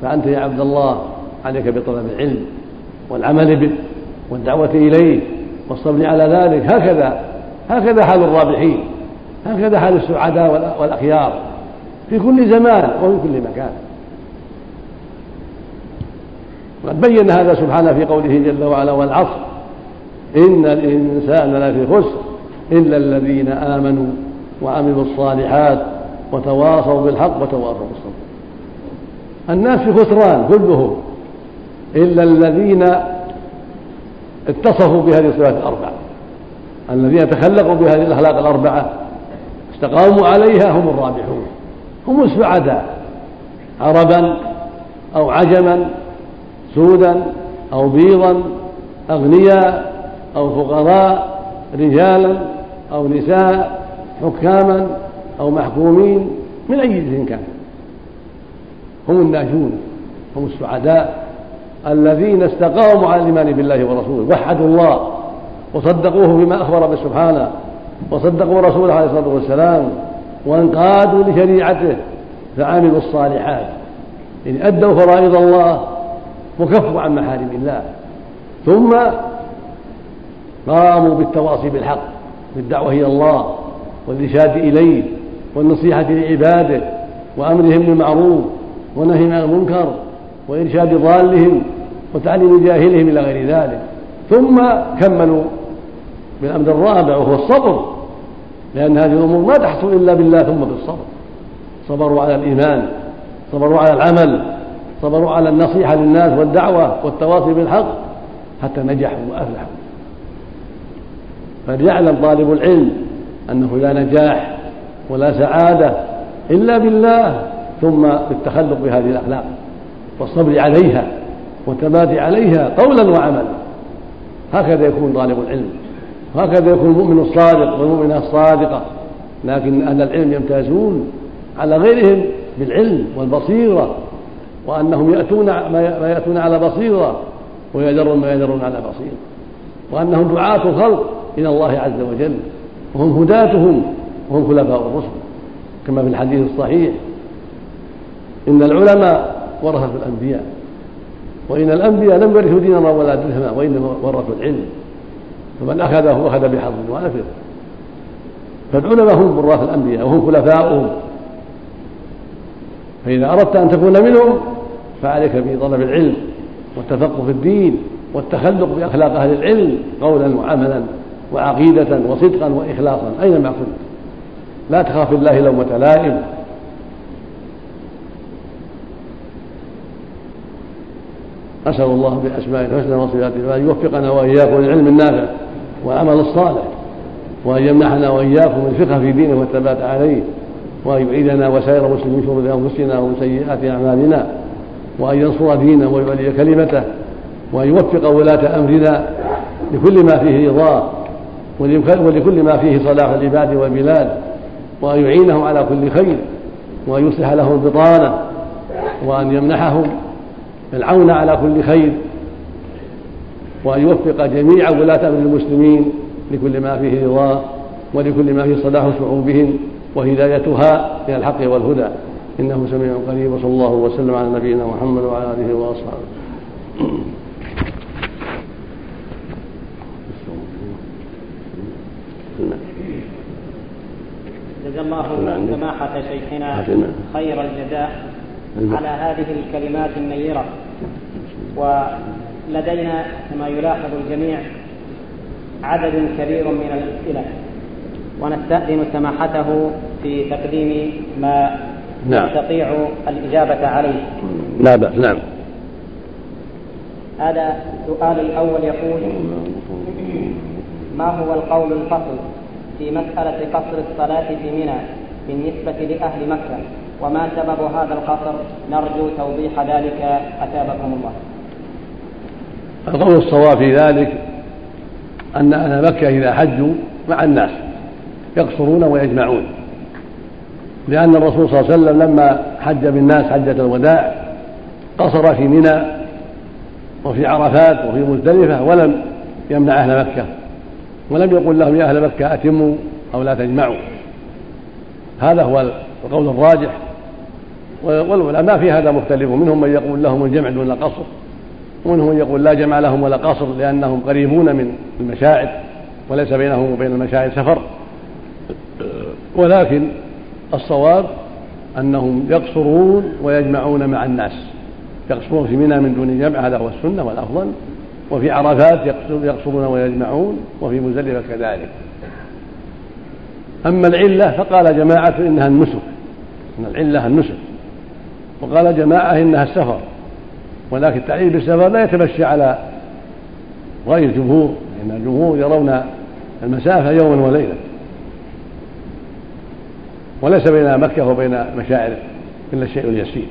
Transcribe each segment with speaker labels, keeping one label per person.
Speaker 1: فأنت يا عبد الله عليك بطلب العلم والعمل به والدعوة إليه والصبر على ذلك. هكذا حال الرابحين، هكذا حال السعداء والأخيار في كل زمان وفي كل مكان. وقد بين هذا سبحانه في قوله جل وعلا: والعصر إن الإنسان لفي خسر إلا الذين آمنوا وعملوا الصالحات وتواصوا بالحق وتواصوا بالصبر. الناس في خسران كلهم إلا الذين اتصفوا بهذه الصفات الأربعة، الذين تخلقوا بهذه الأخلاق الأربعة استقاموا عليها هم الرابحون، هم السعداء، عربا أو عجما، سودا أو بيضا، أغنياء أو فقراء، رجالا أو نساء، حكاما أو محكومين، من أي جنس كان هم الناجون، هم السعداء الذين استقاموا على الإيمان بالله ورسوله، وحدوا الله وصدقوه بما أخبر به سبحانه، وصدقوا رسوله عليه الصلاة والسلام، وانقادوا لشريعته فعملوا الصالحات، يعني أدوا فرائض الله وكفوا عن محارم الله، ثم قاموا بالتواصي بالحق بالدعوة إلى الله والإرشاد إليه والنصيحة لعباده وأمرهم بالمعروف ونهي عن المنكر وإرشاد ضالهم وتعليم جاهلهم إلى غير ذلك، ثم كملوا بالأمر الرابع وهو الصبر، لأن هذه الأمور ما تحصل إلا بالله ثم بالصبر. صبروا على الإيمان، صبروا على العمل، صبروا على النصيحة للناس والدعوة والتواصي بالحق حتى نجحوا وأفلحوا. فليعلم طالب العلم أنه لا نجاح ولا سعادة إلا بالله، ثم بالتخلق بهذه الأخلاق والصبر عليها والثبات عليها قولا وعملا. هكذا يكون طالب العلم، وهكذا يكون المؤمن الصادق والمؤمنة الصادقة. لكن أهل العلم يمتازون على غيرهم بالعلم والبصيرة، وأنهم يأتون ما يأتون على بصيرة ويذرون ما يذرون على بصيرة، وأنهم دعاة الخلق إلى الله عز وجل، وهم هداتهم وهم خلفاء الرسل، كما في الحديث الصحيح: إن العلماء ورثة الأنبياء، وإن الأنبياء لم يورثوا دينارا ولا درهما وإنما ورثوا العلم، فمن أخذه أخذ بحظ وافر. فالعلماء هم وراث الأنبياء وهم خلفاؤهم، فإذا أردت أن تكون منهم فعليك بطلب العلم والتفقه في الدين والتخلق بأخلاق أهل العلم قولا وعملا وعقيدة وصدقا وإخلاصا أينما كنت. لا تخاف الله لومة لائم. أسأل الله بأسمائه الحسنى وصفاته أن يوفقنا وإياكم للعلم النافع والعمل الصالح، وأن يمنحنا وإياكم الفقه في دينه والثبات عليه، وأن يعيذنا وسائر المسلمين من شرور أنفسنا ومن سيئات أعمالنا، وأن ينصر دينه ويعلي كلمته، وأن يوفق ولاة أمرنا لكل ما فيه رضاه ولكل ما فيه صلاح العباد والبلاد، وأن يعينهم على كل خير، وأن يصلح لهم البطانة، وأن يمنحهم العون على كل خير، وأن يوفق جميع ولاة أمر المسلمين لكل ما فيه رضاه ولكل ما فيه صلاح شعوبهم وهدايتها إلى الحق والهدى، إنه سميع قريب. وصلى الله وسلم على نبينا محمد وعلى آله وأصحابه.
Speaker 2: جزا الله سماحة شيخنا خير الجزاء على هذه الكلمات النيرة. ولدينا كما يلاحظ الجميع عدد كبير من الأسئلة، ونستأذن سماحته في تقديم ما نستطيع الإجابة عليه.
Speaker 1: لا بأس. نعم.
Speaker 2: هذا السؤال الأول يقول: ما هو القول الفصل في مسألة قصر الصلاة في منى بالنسبة لأهل مكة، وما سبب هذا القصر؟ نرجو توضيح ذلك أثابكم الله.
Speaker 1: القول الصواب في ذلك أن أهل مكة إذا حجوا مع الناس يقصرون ويجمعون، لأن الرسول صلى الله عليه وسلم لما حج بالناس حجة الوداع قصر في منى وفي عرفات وفي مزدلفة، ولم يمنع أهل مكة، ولم يقل لهم يا أهل مكة أتموا أو لا تجمعوا. هذا هو القول الراجح والعلماء في هذا مختلفون، منهم من يقول لهم الجمع دون قصر، ومنهم من يقول لا جمع لهم ولا قصر لأنهم قريبون من المشاعر وليس بينهم وبين المشاعر سفر. ولكن الصواب أنهم يقصرون ويجمعون مع الناس، يقصرون في منى من دون جمع، هذا هو السنة والأفضل، وفي عرفات يقصرون ويجمعون، وفي مزدلفة كذلك. أما العلة فقال جماعة إنها النسك، إن العلة النسك، وقال جماعة إنها السفر، ولكن التعليل بالسفر لا يتمشى على رأي الجمهور، لأن الجمهور يرون المسافة يوما وليلة، وليس بين مكة وبين مشاعر إلا الشيء اليسير.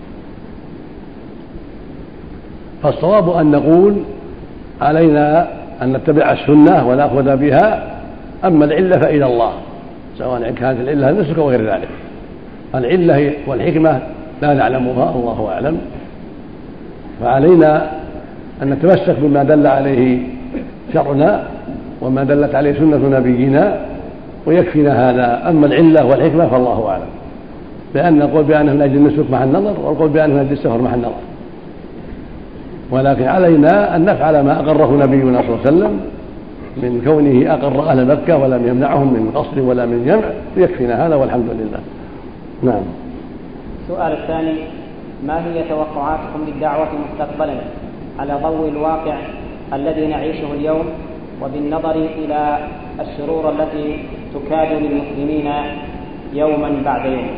Speaker 1: فالصواب أن نقول علينا أن نتبع السنة ونأخذ بها، أما العلة فإلى الله، سواء كانت العلة النسك أو غير ذلك. العلة والحكمة لا نعلمها، الله أعلم، فعلينا أن نتمسك بما دل عليه شرعنا وما دلت عليه سنة نبينا ويكفينا هذا. أما العلة والحكمة فالله أعلم، لأن نقول بأنه من أجل النسك مع النظر، ونقول بأنه من أجل السفر مع النظر، ولكن علينا أن نفعل ما أقره نبينا صلى الله عليه وسلم من كونه أقر أهل مكة ولم يمنعهم من قصر ولا من جمع، يكفينا هذا والحمد لله. نعم.
Speaker 2: السؤال الثاني: ما هي توقعاتكم للدعوة مستقبلا على ضوء الواقع الذي نعيشه اليوم، وبالنظر إلى الشرور التي تكاد للمسلمين يوما بعد يوم؟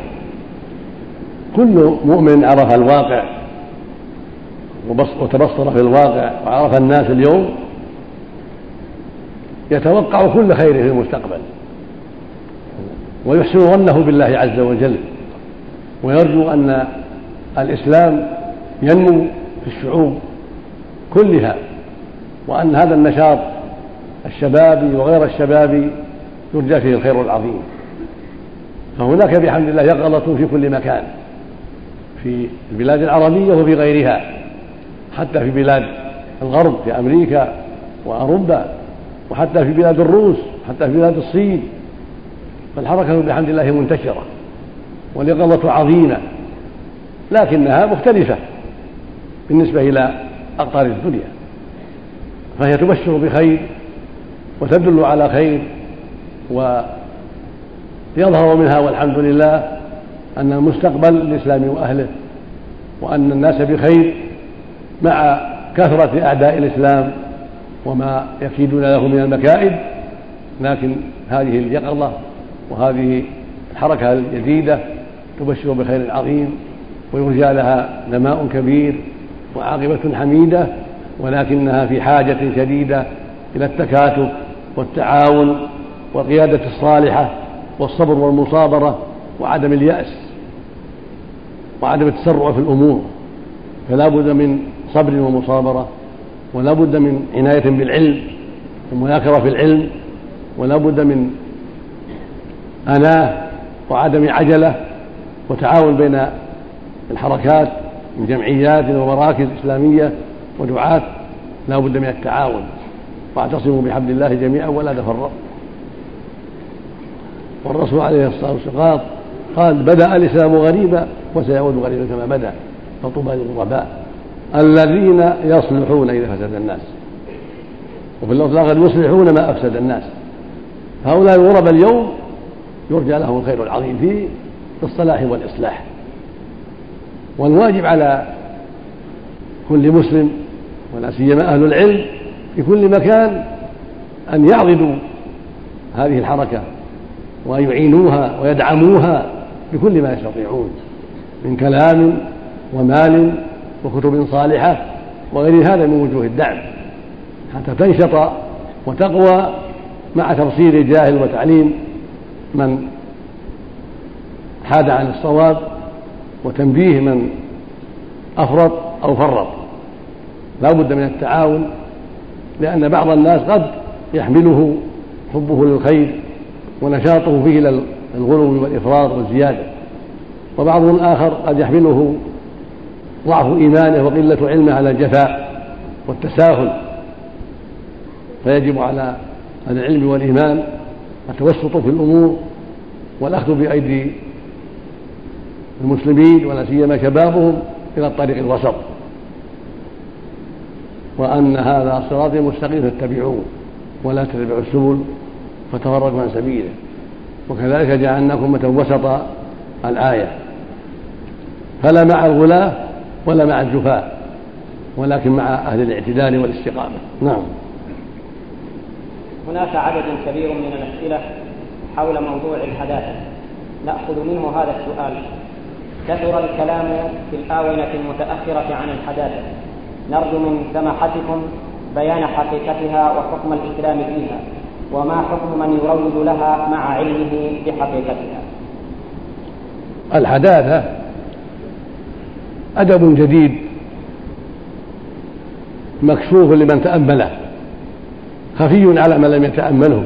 Speaker 1: كل مؤمن عرف الواقع وتبصر في الواقع وعرف الناس اليوم يتوقع كل خير في المستقبل، ويحسن ظنه بالله عز وجل، ويرجو أن الإسلام ينمو في الشعوب كلها، وأن هذا النشاط الشبابي وغير الشبابي يرجى فيه الخير العظيم. فهناك بحمد الله يقظة في كل مكان، في البلاد العربية وفي غيرها، حتى في بلاد الغرب في أمريكا وأوروبا، وحتى في بلاد الروس، حتى في بلاد الصين، فالحركة بحمد الله منتشرة واليقظة عظيمة، لكنها مختلفة بالنسبة إلى أقطار الدنيا، فهي تبشر بخير وتدل على خير، ويظهر منها والحمد لله أن المستقبل للإسلام وأهله، وأن الناس بخير مع كثرة أعداء الإسلام وما يكيدون له من المكائد. لكن هذه اليقظة وهذه الحركة الجديدة تبشر بخير عظيم، ويرجى لها نماء كبير وعاقبة حميدة، ولكنها في حاجة شديدة إلى التكاتف والتعاون والقيادة الصالحة والصبر والمصابرة وعدم اليأس وعدم التسرع في الأمور. فلا بد من صبر ومصابرة، ولا بد من عناية بالعلم ومذاكرة في العلم، ولا بد من أناة وعدم عجلة، وتعاون بين الحركات من جمعيات ومراكز إسلامية ودعاة، لا بد من التعاون، واعتصموا بحبل الله جميعا ولا تفرقوا. والرسول عليه الصلاة والسلام قال: بدأ الإسلام غريبا وسيعود غريبا كما بدأ، فطوبى للغرباء الذين يصلحون إذا فسد الناس، وفي اللفظ الآخر يصلحون ما أفسد الناس. هؤلاء الغرباء اليوم يرجى لهم الخير العظيم في الصلاح والإصلاح، والواجب على كل مسلم ولا سيما أهل العلم في كل مكان أن يعضدوا هذه الحركة وأن يعينوها ويدعموها بكل ما يستطيعون من كلام ومال وكتب صالحة وغير هذا من وجوه الدعم، حتى تنشط وتقوى مع تبصير جاهل وتعليم من حاد عن الصواب وتنبيه من أفرط أو فرط. لا بد من التعاون، لأن بعض الناس قد يحمله حبه للخير ونشاطه فيه إلى الغلو والإفراط والزيادة، وبعض الآخر قد يحمله ضعف إيمانه وقلة علمه على الجفاء والتساهل. فيجب على العلم والإيمان التوسط في الأمور والأخذ بأيدي المسلمين ولا سيما شبابهم إلى الطريق الوسط، وأن هذا صراطي مستقيم فاتبعوه ولا تتبعوا السبل فتفرق عن سبيله، وكذلك جعلناكم أمة وسطا الآية، فلا مع الغلاة ولا مع الجفاة، ولكن مع أهل الاعتدال والاستقامة. نعم.
Speaker 2: هناك عدد كبير من الأسئلة حول موضوع الحداثة، نأخذ منه هذا السؤال: كثر الكلام في الآونة المتأخرة عن الحداثة، نرجو من سماحتكم بيان حقيقتها وحكم الإسلام فيها، وما حكم من يروج لها مع علمه بحقيقتها.
Speaker 1: الحداثة أدب جديد مكشوف لمن تأمله، خفي على من لم يتأمله،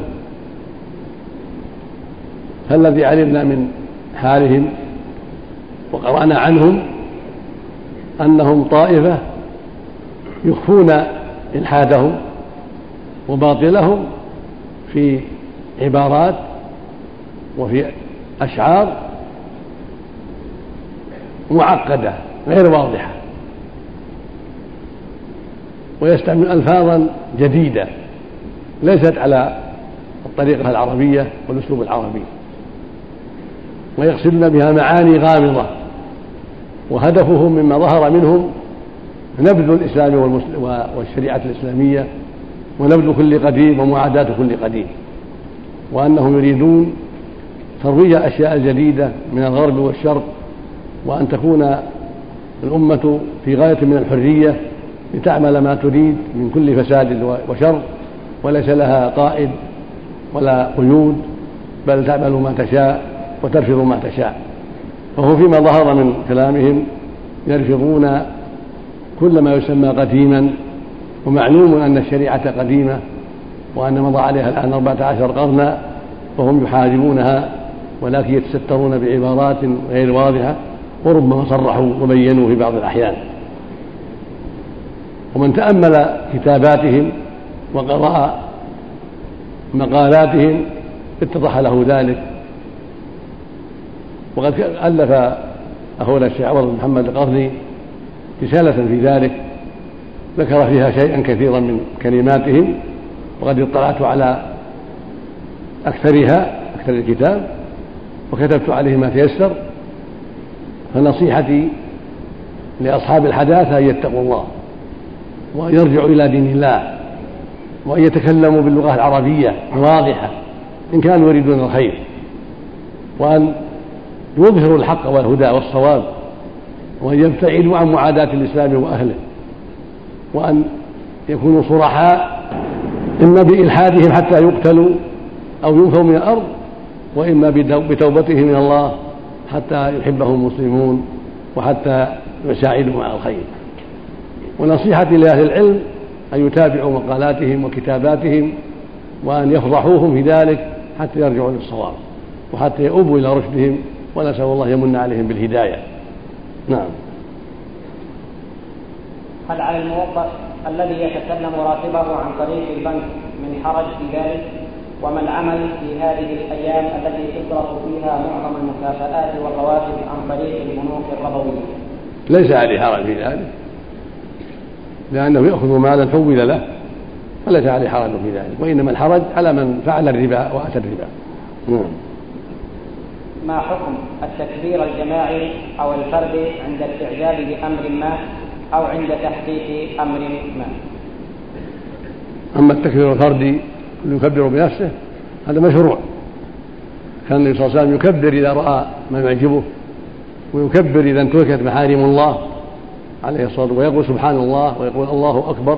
Speaker 1: فالذي علمنا من حالهم وقرأنا عنهم أنهم طائفة يخفون إلحادهم وباطلهم في عبارات وفي أشعار معقدة غير واضحة، ويستعمل ألفاظا جديدة ليست على الطريقة العربية والأسلوب العربي، ويقصدون بها معاني غامضة، وهدفهم مما ظهر منهم نبذ الإسلام والشريعة الإسلامية ونبذ كل قديم ومعاداة كل قديم، وأنهم يريدون ترويج أشياء جديدة من الغرب والشرق، وأن تكون الأمة في غاية من الحرية لتعمل ما تريد من كل فساد وشر، وليس لها قائد ولا قيود، بل تعمل ما تشاء وترفض ما تشاء. وهو فيما ظهر من كلامهم يرفضون كل ما يسمى قديما، ومعلوم أن الشريعة قديمة وأن مضى عليها الآن 14 قرنا، وهم يحاربونها ولكن يتسترون بعبارات غير واضحة، وربما صرحوا وبينوا في بعض الأحيان. ومن تأمل كتاباتهم وقرأ مقالاتهم اتضح له ذلك. وقد ألف أخونا الشيخ عوض بن محمد القرني رسالة في ذلك ذكر فيها شيئا كثيرا من كلماتهم، وقد اطلعت على أكثر الكتاب وكتبت عليه ما تيسر. فنصيحتي لأصحاب الحداثة أن يتقوا الله، وأن يرجعوا إلى دين الله، وأن يتكلموا باللغة العربية الواضحة إن كانوا يريدون الخير، وأن يظهروا الحق والهدى والصواب، وأن يبتعدوا عن معاداة الإسلام وأهله، وأن يكونوا صرحاء إما بإلحادهم حتى يقتلوا أو ينفوا من الأرض، وإما بتوبتهم من الله حتى يحبهم المسلمون وحتى يساعدوا على الخير. ونصيحتي لأهل العلم أن يتابعوا مقالاتهم وكتاباتهم، وأن يفضحوهم في ذلك حتى يرجعوا للصواب وحتى يؤوبوا إلى رشدهم، ونسأل الله يمن عليهم بالهداية. نعم.
Speaker 2: هل على الموظف الذي يتسلم راتبه عن طريق البنك من حرج في ذلك؟ وما العمل في هذه الأيام التي تصرف فيها معظم المكافآت والرواتب عن طريق البنوك الربوية؟
Speaker 1: ليس عليه حرج في ذلك، لأنه يأخذ مالا حول له، فليس عليه حرج في ذلك، وإنما الحرج على من فعل الربا وأتى الربا.
Speaker 2: ما حكم التكبير الجماعي أو الفردي عند الاعجاب بأمر ما أو عند تحقيق أمر ما؟
Speaker 1: أما التكبير الفردي يكبر بنفسه هذا مشروع، كان النبي صلى الله عليه وسلم يكبر إذا رأى ما يعجبه، ويكبر إذا انتهكت محارم الله عليه الصلاة والسلام، ويقول سبحان الله ويقول الله أكبر.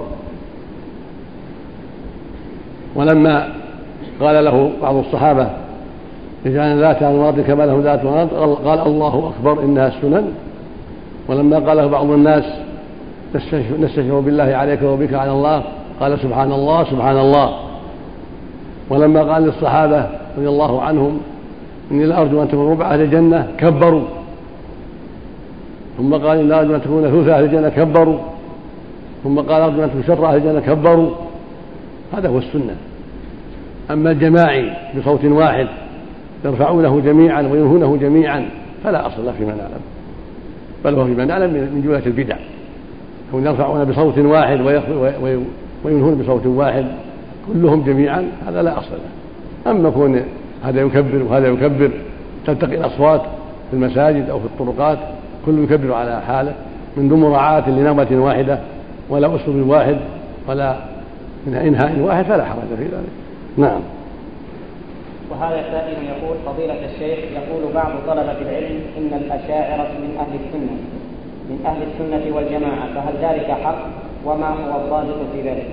Speaker 1: ولما قال له بعض الصحابة اجعل ذات أنواط كما له ذات أنواط، قال الله أكبر إنها السنن. ولما قال له بعض الناس نستشفع بالله عليك وبك على الله، قال سبحان الله سبحان الله. ولما قال للصحابة رضي الله عنهم إني لأرجو أن تكون ربع أهل الجنة، كبروا. ثم قال إني لأرجو أن تكون ثلث أهل الجنة، كبروا. ثم قال أرجو أن تكون شر أهل الجنة، كبروا. هذا هو السنة. أما الجماعي بصوت واحد يرفعونه جميعا وينهونه جميعا فلا أصل له فيما نعلم، بل هو فيما نعلم من جملة البدع، هم يرفعون بصوت واحد وينهون بصوت واحد كلهم جميعا، هذا لا أصل له. أما يكون هذا يكبر وهذا يكبر، تلتقي الأصوات في المساجد أو في الطرقات كل يكبر على حاله من دون مراعاة لنغمة واحدة ولا أسلوب واحد ولا من إنهاء واحد، فلا حرج في ذلك. نعم.
Speaker 2: وهذا سائل يقول: فضيلة الشيخ، يقول بعض طلبة العلم إن الأشاعرة من أهل السنة والجماعة، فهل ذلك حق؟ وما هو الضابط في ذلك؟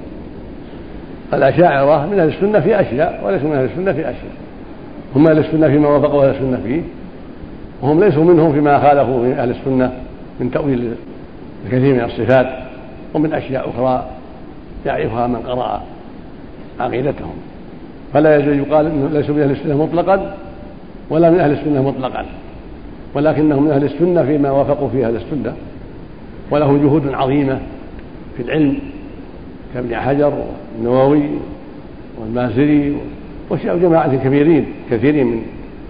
Speaker 1: الأشاعرة من أهل السنة في أشياء وليسوا من أهل السنة في أشياء، هم أهل السنة فيما وافقوا أهل السنة فيه، وهم ليسوا منهم فيما خالفوا من أهل السنة من تأويل الكثير من الصفات ومن أشياء أخرى يعرفها من قرأ عقيدتهم، فلا يجوز يقال إنهم ليسوا من أهل السنة مطلقا ولا من أهل السنة مطلقا، ولكنهم من أهل السنة فيما وافقوا فيه أهل السنة، ولهم جهود عظيمة في العلم كابن حجر والنووي والمازري وجماعة كثيرين من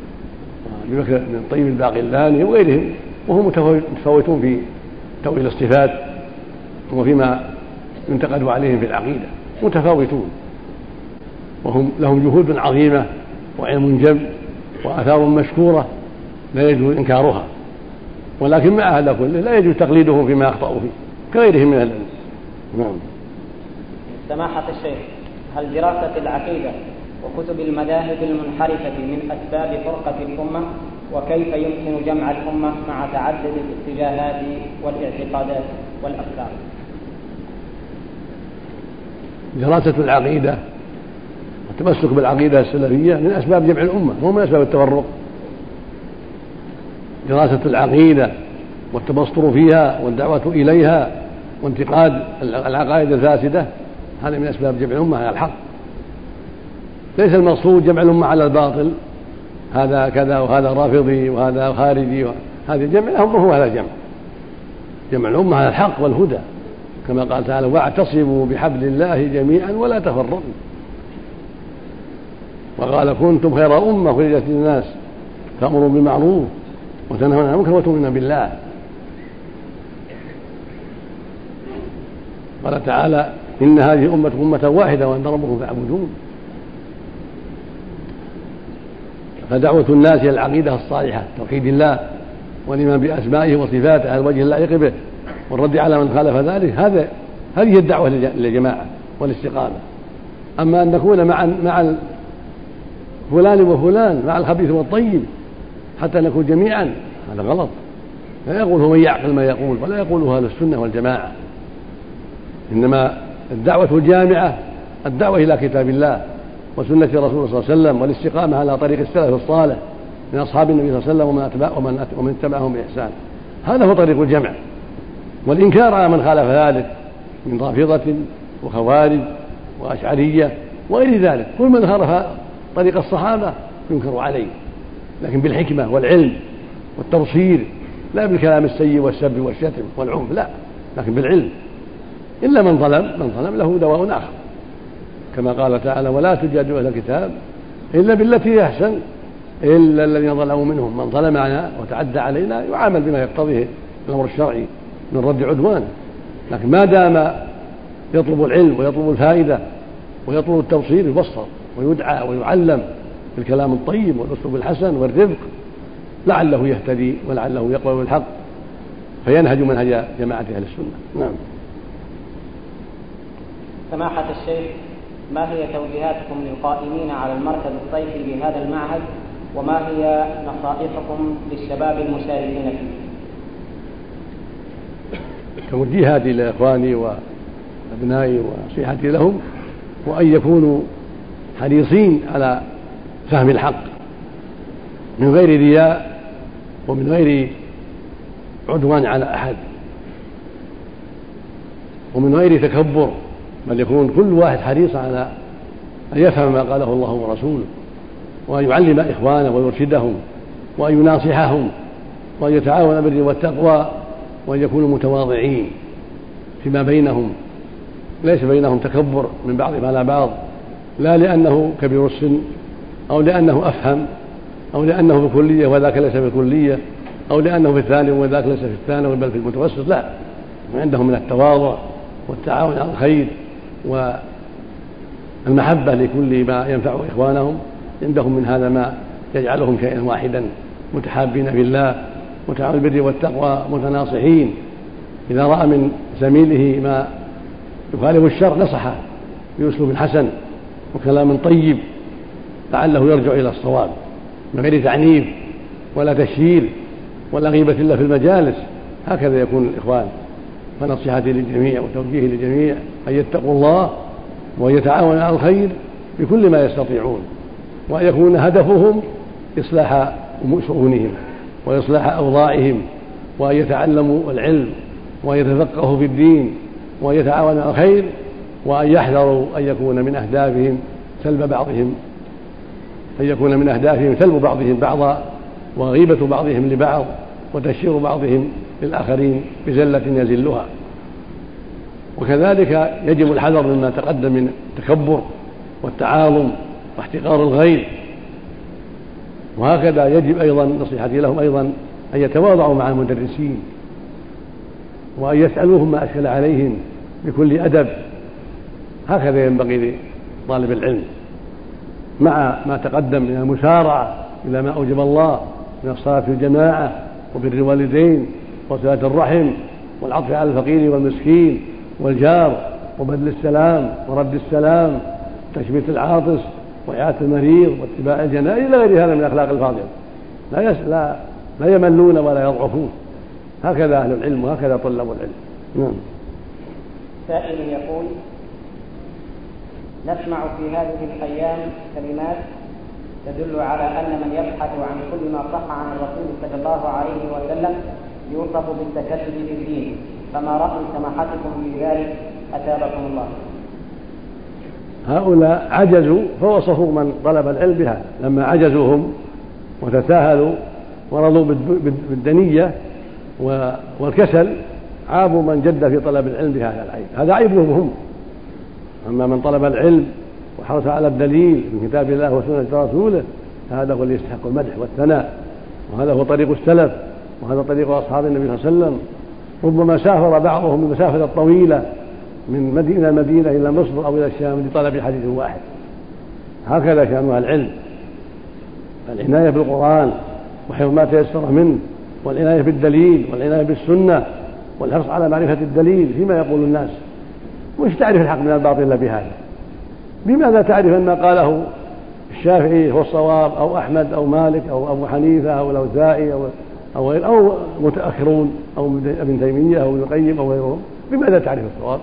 Speaker 1: طيب الباقلاني وغيرهم، وهم متفاوتون في تأويل الصفات وفيما ينتقد عليهم في العقيدة، متفاوتون، وهم لهم جهود عظيمة وعلم جم وآثار مشكورة لا يجوز إنكارها، ولكن مع هذا كله لا يجوز تقليدهم فيما أخطأوا فيه كغيرهم من العلم. نعم.
Speaker 2: سماحة الشيخ، هل دراسة العقيدة وكتب المذاهب المنحرفة من أسباب فرقة الأمة؟ وكيف يمكن جمع الأمة مع تعدد الاتجاهات والاعتقادات والأفكار؟
Speaker 1: دراسة العقيدة والتمسك بالعقيدة السلفية من أسباب جمع الأمة، مو من أسباب التفرق. دراسة العقيدة والتبصر فيها والدعوة إليها وانتقاد العقائد الفاسدة هذا من أسباب جمع الأمة على الحق، ليس المقصود جمع الأمة على الباطل، هذا كذا وهذا رافضي وهذا خارجي، هذا جمع لهم وهو هذا جمع الأمة على الحق والهدى، كما قال تعالى: واعتصموا بحبل الله جميعا ولا تفرقوا. وقال: كنتم خير أمة أخرجت للناس تأمروا بالمعروف وتنهون عن المنكر وتؤمنون بالله. قال تعالى: إن هذه أمة واحدة وأنا ربكم فاعبدون. فدعوة الناس إلى العقيدة الصالحة توحيد الله والإيمان بأسمائه وصفاته على الوجه اللائق به والرد على من خالف ذلك، هذه الدعوة للجماعة والاستقامة. أما أن نكون مع فلان وفلان، مع الخبيث والطيب حتى نكون جميعا، هذا غلط. لا يقوله من يعقل ما يقول، ولا يقوله أهل السنة والجماعة، إنما الدعوة الجامعة الدعوة إلى كتاب الله وسنة رسول الله صلى الله عليه وسلم والاستقامة على طريق السلف الصالح من أصحاب النبي صلى الله عليه وسلم ومن اتبعهم بإحسان، هذا هو طريق الجمع. والإنكار على من خالف ذلك من رافضة وخوارج وأشعرية وغير ذلك، كل من خالف طريق الصحابة ينكر عليه، لكن بالحكمة والعلم والتبصير، لا بالكلام السيء والسب والشتم والعنف، لا، لكن بالعلم. إلا من ظلم له دواء آخر، كما قال تعالى: ولا تجادلوا أهل الكتاب إلا بالتي هي أحسن إلا الذين ظلموا منهم، من ظلمنا وتعدى علينا يعامل بما يقتضيه الأمر الشرعي من رد عدوان، لكن ما دام يطلب العلم ويطلب الفائدة ويطلب التبصير يبصر ويدعى ويعلم بالكلام الطيب والأسلوب الحسن والرفق، لعله يهتدي ولعله يقبل بالحق فينهج منهج جماعة أهل السنة. نعم.
Speaker 2: سماحة الشيخ، ما هي توجيهاتكم للقائمين على المركز الصيفي بهذا المعهد، وما هي نصائحكم للشباب المشاركين فيه؟
Speaker 1: توجيهاتي لإخواني وأبنائي ونصيحتي لهم وأن يكونوا حريصين على فهم الحق من غير رياء ومن غير عدوان على أحد ومن غير تكبر، بل يكون كل واحد حريص على أن يفهم ما قاله الله ورسوله، وأن يعلم إخوانه ويرشدهم وأن يناصحهم وأن يتعاون بالبر والتقوى، وأن يكونوا متواضعين فيما بينهم، ليس بينهم تكبر من بعضهم على بعض، لا لأنه كبير السن أو لأنه أفهم أو لأنه في كلية وذاك ليس في كلية، أو لأنه في الثانوي وذاك ليس في الثانوي بل في المتوسط، لا، عندهم من التواضع والتعاون على الخير والمحبة لكل ما ينفع إخوانهم، عندهم من هذا ما يجعلهم شيئا واحدا متحابين في الله، متعاون بالبر والتقوى، متناصحين. إذا رأى من زميله ما يخالف الشر نصحه بأسلوب حسن وكلام طيب لعله يرجع إلى الصواب من غير تعنيف ولا تشهير ولا غيبة إلا في المجالس. هكذا يكون الإخوان. فنصيحتي للجميع وتوجيهي للجميع أن يتقوا الله وأن يتعاونوا على الخير بكل ما يستطيعون، وأن يكون هدفهم إصلاح شؤونهم وإصلاح أوضاعهم، وأن يتعلموا العلم وأن يتفقهوا في الدين وأن يتعاونوا على الخير، وأن يحذروا أن يكون من أهدافهم سلب بعضهم بعضا وغيبة بعضهم لبعض وتشهير بعضهم للآخرين بزلة يزلها. وكذلك يجب الحذر مما تقدم من التكبر والتعاظم واحتقار الغير. وهكذا يجب أيضا نصيحتي لهم أيضا أن يتواضعوا مع المدرسين وأن يسألوهم ما أشكل عليهم بكل أدب. هكذا ينبغي لطالب العلم مع ما تقدم من المسارعة إلى ما أوجب الله من الصلاة في الجماعة وبر الوالدين وصلة الرحم والعطف على الفقير والمسكين والجار وبذل السلام ورد السلام، تشميت العاطس وإعادة المريض واتباع الجنائز إلى غير هذا من الأخلاق الفاضلة. لا يملون ولا يضعفون. هكذا أهل العلم وهكذا طلاب العلم. نعم.
Speaker 2: سائل يقول: نسمع في هذه الأيام كلمات تدل على أن من يبحث عن كل ما صح عن الرسول صلى الله عليه وسلم يوصف بالتكلف في الدين، فما رأي سماحتكم في ذلك أثابكم الله؟
Speaker 1: هؤلاء عجزوا فوصفوا من طلب العلم بها، لما عجزوا هم وتساهلوا ورضوا بالدنية والكسل عابوا من جد في طلب العلم بهذا العيب. هذا عيبهم هم. أما من طلب العلم وحرص على الدليل من كتاب الله وسنة رسوله فهذا هو اللي يستحق المدح والثناء، وهذا هو طريق السلف، وهذا طريق أصحاب النبي صلى الله عليه وسلم. ربما سافر بعضهم المسافة الطويلة من المدينة إلى مصر أو إلى الشام لطلب حديث واحد. هكذا شأن العلم، العناية بالقرآن وحفظ ما تيسر منه، والعناية بالدليل والعناية بالسنة، والحرص على معرفة الدليل فيما يقول الناس. مش تعرف الحق من الباطل إلا بهذا. بماذا تعرف أن ما قاله الشافعي هو الصواب أو أحمد أو مالك أو أبو حنيفة أو الأوزاعي أو متأخرون أو ابن تيمية أو ابن القيم أو غيرهم؟ بماذا تعرف الصواب؟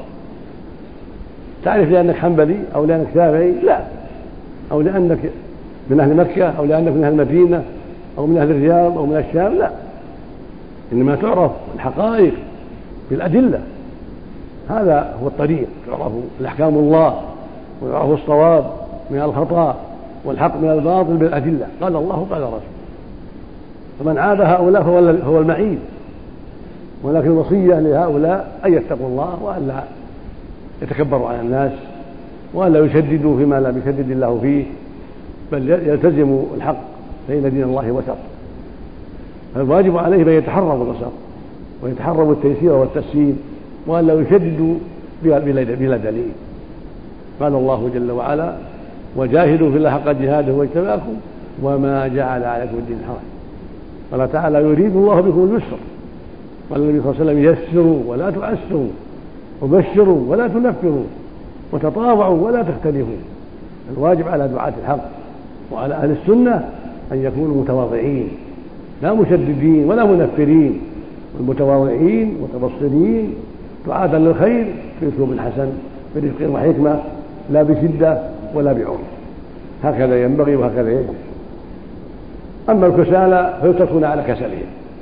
Speaker 1: تعرف لأنك حنبلي أو لأنك شافعي؟ لا. أو لأنك من أهل مكة أو لأنك من أهل المدينة أو من أهل الرياض أو من الشام؟ لا، إنما تعرف الحقائق بالأدلة. هذا هو الطريق، تعرف الأحكام الله ويعرف الصواب من الخطأ والحق من الباطل بالأدلة. قال الله قال رسول. فمن عاب هؤلاء هو المعيب. ولكن الوصية لهؤلاء أن يتقوا الله وأن لا يتكبروا على الناس وأن لا يشددوا فيما لم يشدد الله فيه، بل يلتزموا الحق، فإن دين الله وسط. فالواجب عليه أن يتحروا الوسط ويتحروا التيسير والتسهيل وأن لا يشددوا بلا دليل. قال الله جل وعلا: وجاهدوا في الله حق جهاده واجتباكم وما جعل عليكم الدين حرج. قال تعالى: يريد الله بكم اليسر. قال النبي صلى الله عليه وسلم: يسروا ولا تعسروا، وبشروا ولا تنفروا، وتطاوعوا ولا تختلفوا. الواجب على دعاة الحق وعلى أهل السنة أن يكونوا متواضعين لا مشددين ولا منفرين، والمتواضعين متبصرين دعاة للخير في أسلوب حسن برفق وحكمة، لا بشدة ولا بعنف. هكذا ينبغي وهكذا يجب. أما الكسالى فيتركون على كسلهم،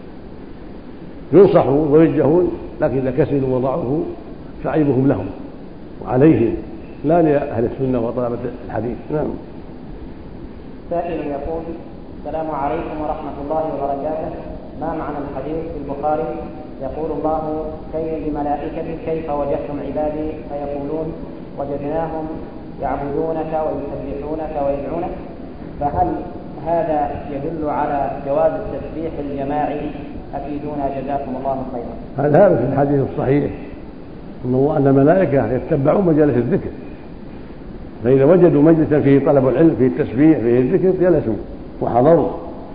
Speaker 1: ينصحوا ويوجهون، لكن إذا كسلوا وضعوه فعيبهم لهم وعليهم لا لأهل السنة وطلبة الحديث. نعم.
Speaker 2: سائل يقول: السلام عليكم ورحمة الله وبركاته. ما معنى الحديث في البخاري يقول الله لملائكته: كيف وجدتم عبادي؟ فيقولون: وجدناهم يعبدونك ويسبحونك ويدعونك. فهل هذا يدل على جواز التسبيح الجماعي؟ أفيدونا جزاكم الله خيرا.
Speaker 1: هذا في الحديث الصحيح أن الملائكة يتبعون مجالس الذكر، فإذا وجدوا مجلسا فيه طلب العلم فيه التسبيح فيه الذكر جلسوا وحضروا،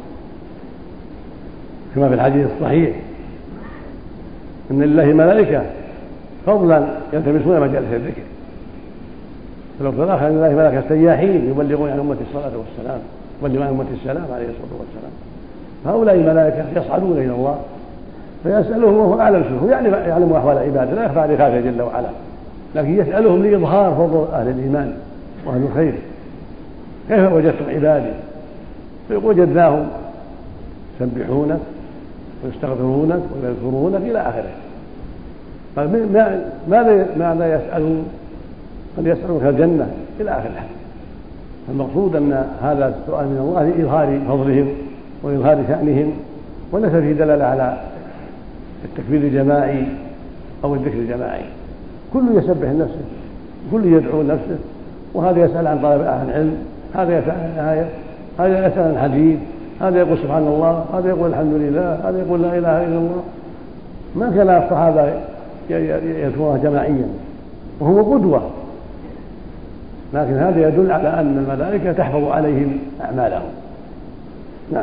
Speaker 1: كما في الحديث الصحيح إن لله ملائكة فضلا يلتمسون مجالس الذكر، فلو تلاحظ أن لله ملائكة سياحين يبلغون عن أمة الصلاة والسلام، يبلغون عن أمة السلام عليه الصلاة والسلام، فهؤلاء الملائكة يصعدون إلى الله فيسألهم وهو أعلم منه، يعلم أحوال عباده لا يخفى عليه خافية جل وعلا، لكن يسألهم لإظهار فضل أهل الإيمان وأهل الخير، كيف وجدتم عبادي؟ وجدناهم يسبحونك ويستغفرونك ويذكرونك إلى آخره. ماذا يسألون؟ قد يسألونك الجنة إلى آخر الحديث. المقصود أن هذا السؤال من الله لإظهار فضلهم وإظهار شأنهم، وليس فيه دلالة على التكبير الجماعي أو الذكر الجماعي، كل يسبح نفسه، كل يدعو نفسه، وهذا يسأل عن طلب العلم، هذا يسأل عن آية، هذا يسأل عن حديث، هذا يقول سبحان الله، هذا يقول الحمد لله، هذا يقول لا إله إلا الله. ما كان الصحابة يذكرها جماعيا وهو قدوة، لكن هذا يدل على أن الملائكة تحفظ عليهم أعمالهم. نعم.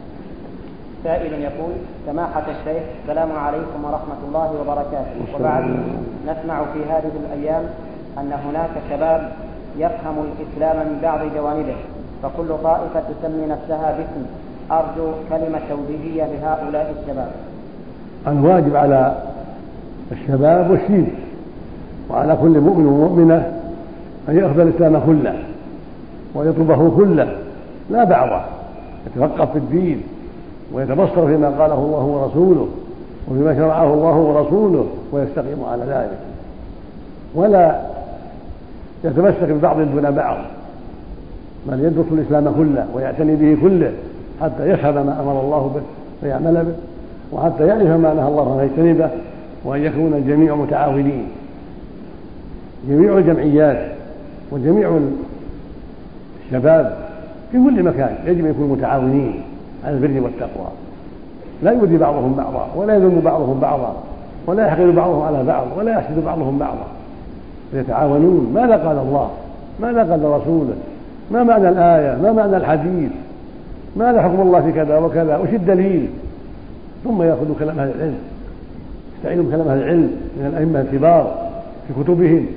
Speaker 2: سائل يقول: سماحة الشيخ، السلام عليكم ورحمة الله وبركاته. وبعد، نسمع في هذه الأيام أن هناك شباب يفهم الإسلام من بعض جوانبه، فكل طائفة تسمي نفسها باسم. أرجو كلمة توجيهية لهؤلاء الشباب.
Speaker 1: الواجب على الشباب والشيب وعلى كل مؤمن ومؤمنة أن يأخذ الإسلام كله ويطلبه كله لا بعضه، يتفقه في الدين ويتبصر فيما قاله الله ورسوله وفيما شرعه الله ورسوله ويستقيم على ذلك، ولا يتمسك ببعض دون بعض، بل يدرس الإسلام كله ويعتني به كله حتى يفهم ما أمر الله به ويعمل به، وحتى يعرف ما نهى الله عنه يجتنبه، وأن يكون الجميع متعاونين، جميع الجمعيات وجميع الشباب في كل مكان يجب أن يكونوا متعاونين على البر والتقوى، لا يؤذي بعضهم بعضا ولا يذم بعضهم بعضا ولا يحقد بعضهم على بعض ولا يحسد بعضهم بعضا، يتعاونون. ماذا قال الله؟ ماذا قال رسوله؟ ما معنى الآية؟ ما معنى الحديث؟ ماذا حكم الله في كذا وكذا؟ وش الدليل؟ ثم يأخذوا كلام أهل العلم، يستعينوا بكلام أهل العلم من الأئمة الكبار في كتبهم،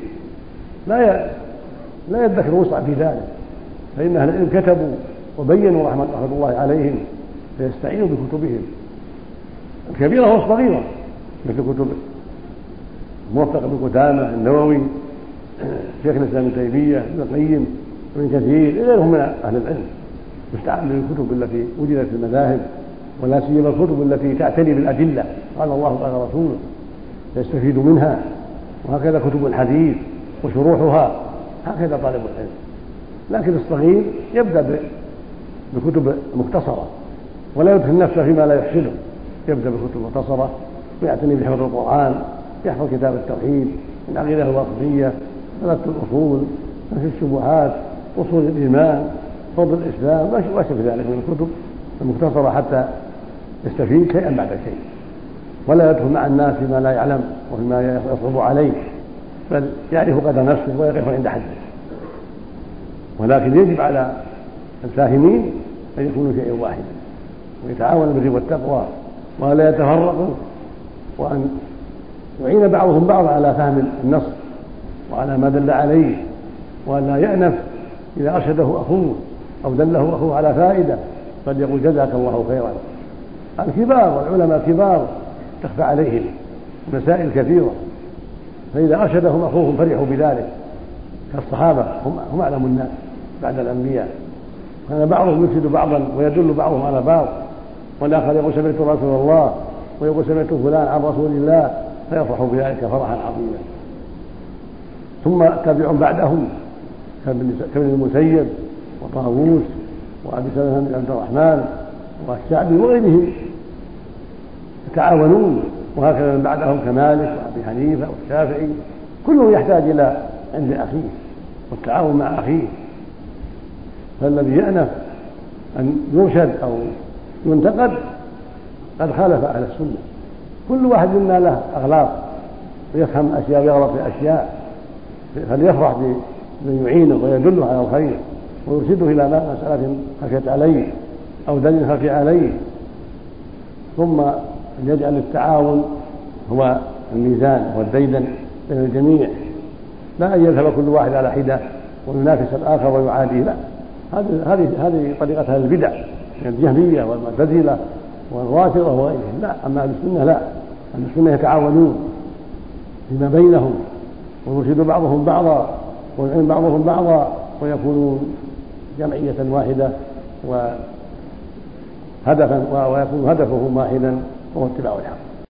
Speaker 1: لا يدخر وسع في ذلك، فإن أهل العلم كتبوا وبينوا رحمة الله عليهم، فيستعينوا بكتبهم الكبيرة والصغيرة، مثل كتب موفق بن قدامة، النووي، شيخ الإسلام ابن تيمية، ابن القيم، ابن كثير، غيرهم من أهل العلم، يستعان بالكتب التي وجدت في المذاهب، ولا سيما الكتب التي تعتني بالأدلة قال الله قال رسوله، فيستفيد منها. وهكذا كتب الحديث وشروحها، هكذا طالب العلم. لكن الصغير يبدأ بكتب مختصرة ولا يدخل نفسه فيما لا يحسنه، يبدأ بكتب مختصرة ويعتني بحفظ القرآن، يحفظ كتاب التوحيد، العقيدة الواسطية، ثلاثة الأصول، نفي الشبهات، أصول الإيمان، فضل الإسلام، وأشبه ذلك من الكتب المختصرة حتى يستفيد شيئا بعد شيء، ولا يدخل مع الناس فيما لا يعلم وفيما يصعب عليه، بل يعرف قدر نفسه ويقف عند حده. ولكن يجب على الفاهمين أن يكونوا شيئا واحدا ويتعاونوا بالبر والتقوى ولا يتفرقوا، وأن يعين بعضهم بعضا على فهم النص وعلى ما دل عليه، وأن لا يأنف إذا أرشده أخوه أو دله أخوه على فائدة بل يقول جزاك الله خيرا. الكبار والعلماء كبار تخفى عليهم مسائل كثيرة، فإذا أرشدهم أخوهم فرحوا بذلك، كالصحابة هم أعلم الناس بعد الأنبياء، كان بعضهم يفسد بعضا ويدل بعضهم على بعض، والآخر يقول سمعت رسول الله ويقول سمعت فلان عن رسول الله، فيفرحوا بذلك فرحا عظيما. ثم تابعون بعدهم كابن المسيب وطاووس وأبي سلمة بن عبد الرحمن والشعبي وغيرهم يتعاونون، وهكذا من بعدهم كمالك وأبي حنيفة والشافعي، كلهم يحتاج إلى عند أخيه والتعاون مع أخيه. فالذي يأنف أن يرشد أو ينتقد قد خالف أهل السنة. كل واحد منا له أغلاط ويفهم أشياء ويغلط في أشياء، فليفرح بمن يعينه ويدله على الخير ويرشده إلى مسألة خشيت عليه أو دليل خفي عليه، ثم يجعل التعاون هو الميزان والديدن بين الجميع، لا أن يذهب كل واحد على حدة وينافس الآخر ويعاديه، لا، هذه طريقة أهل البدع من الجهمية والمعتزلة والرافضة وغيرهم. لا، أما أهل السنة لا، أهل السنة يتعاونون فيما بينهم ويرشد بعضهم بعضا ويعين بعضهم بعضا ويكونون جمعية واحدة ويكون هدفهم واحدا وهو اتباع الحق.